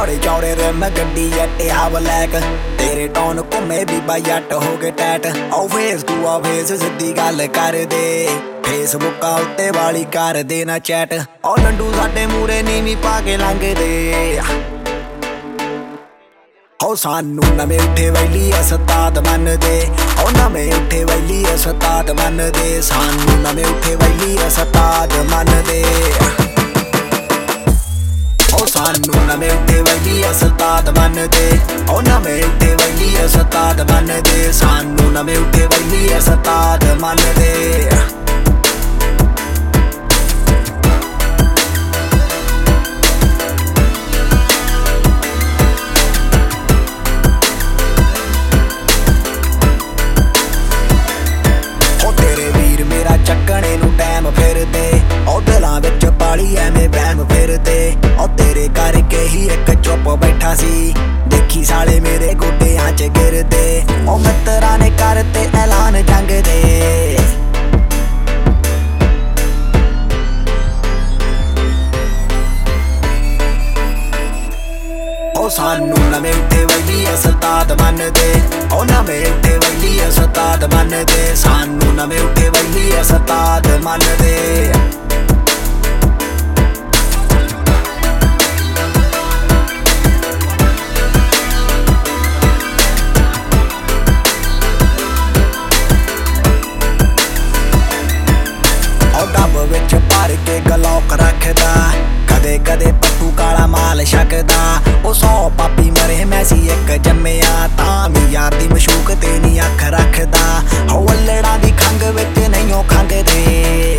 चौड़े चौड़े रिम गड्डी जट्टिया ब्लैक तेरे टोन घूमे बीबा जट हो गए टैट आओ फेस तू आ फेस सीधी गल कर दे फेसबुका उत्ते वाली कर दे ना चैट ओ लंडू साडे मूरे नीवी पा के लंघदे ओ सानू नवे उठे वैली उस्ताद मन दे ओ नवे उठे वैली उस्ताद मन दे सानू नवे उठे वैली उस्ताद मन दे ओ सानू नवे उठे वैली उस्ताद मन दे ओ नवे उठे वैली उस्ताद मन दे सानू नवे उठे वैली उस्ताद मन दे ਚੱਕਣੇ ਨੂੰ ਟਾਈਮ ਫਿਰਦੇ ਉਹ ਦਿਲਾਂ ਵਿੱਚ ਪਾਲੀ ਐਵੇਂ ਵਹਿਮ ਫਿਰਦੇ ਉਹ ਤੇਰੇ ਕਰਕੇ ਹੀ ਇੱਕ ਚੁੱਪ ਬੈਠਾ ਸੀ ਦੇਖੀ ਸਾਲੇ ਮੇਰੇ ਗੋਡਿਆਂ 'ਚ ਗਿਰਦੇ ਉਹ ਮਿੱਤਰਾਂ ਨੇ ਕਰਤੇ ਐਲਾਨ ਜੰਗ ਦੇ ਉਹ ਸਾਨੂੰ ਨਵੇਂ ਉੱਠੇ ਵੈਲੀ ਉਸਤਾਦ ਮੰਨਦੇ ਉਹ ਨਵੇਂ ਉੱਠੇ ਵੈਲੀ ਉਸਤਾਦ ਮੰਨਦੇ ਸਾਨੂੰ ਨਵੇਂ ਉੱਠੇ ਵੈਲੀ ਉਸਤਾਦ ਮੰਨਦੇ ਉਹ ਡੱਬ ਵਿੱਚ ਭਰ ਕੇ ਗਲੌਕ ਰੱਖਦਾ ਕਦੇ ਕਦੇ ਪੱਟੂ ਕਾਲਾ ਮਾਲ ਛਕਦਾ ਉਹ 100 ਪਾਪੀ ਮਰੇ ਮੈਂ ਸੀ ਇੱਕ ਜੰਮਿਆ ਤਾਂ ਵੀ ਯਾਰ ਦੀ ਮਸ਼ੂਕ ਤੇ ਨੀ ਅੱਖ ਰੱਖਦਾ ਹੋ ਵੱਲੜਾਂ ਦੀ ਖੰਗ ਵਿੱਚ ਨਹੀਂ ਉਹ ਖੰਗਦੇ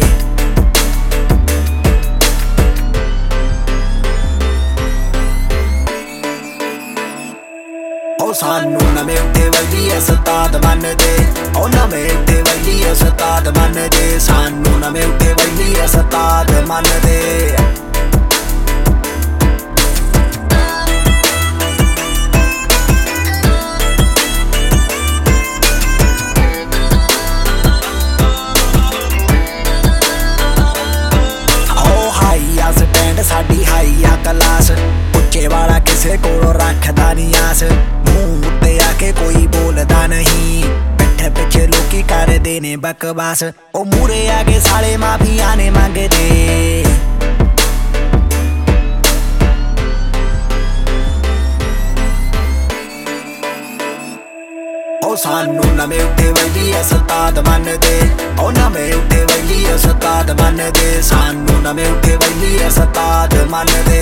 ਉਹ ਸਾਨੂੰ ਨਵੇਂ ਉੱਠੇ ਵੈਲੀ ਉਸਤਾਦ ਮੰਨਦੇ ਉਹ ਨਵੇਂ ਉੱਠੇ ਵੈਲੀ ਉਸਤਾਦ ਮੰਨਦੇ ਸਾਨੂੰ ਨਵੇਂ ਉੱਠੇ ਵੈਲੀ ਉਸਤਾਦ ਮੰਨਦੇ ਸਾਡੀ ਹਾਈ ਆ ਕਲਾਸ ਉੱਚੇ ਵਾਲਾ ਕਿਸੇ ਕੋਲੋਂ ਰੱਖਦਾ ਨੀ ਆਸ ਮੂੰਹ ਉੱਤੇ ਆ ਕੇ ਕੋਈ ਬੋਲਦਾ ਨਹੀਂ ਪਿੱਠ ਪਿੱਛੇ ਲੋਕੀ ਕਰਦੇ ਨੇ ਬਕਵਾਸ ਉਹ ਮੂਰੇ ਆ ਕੇ ਸਾਲੇ ਮਾਫੀਆਂ ਨੇ ਮੰਗਦੇ ਉਹ ਸਾਨੂੰ ਨਵੇਂ ਉੱਠੇ ਵੈਲੀ ਉਸਤਾਦ ਮੰਨਦੇ ਉਹ ਨਵੇਂ ਉੱਠੇ ਵੈਲੀ ਉਸਤਾਦ ਮੰਨਦੇ ਸਾਨੂੰ ਨਵੇਂ ਉੱਠੇ ਵੈਲੀ ਉਸਤਾਦ ਮੰਨਦੇ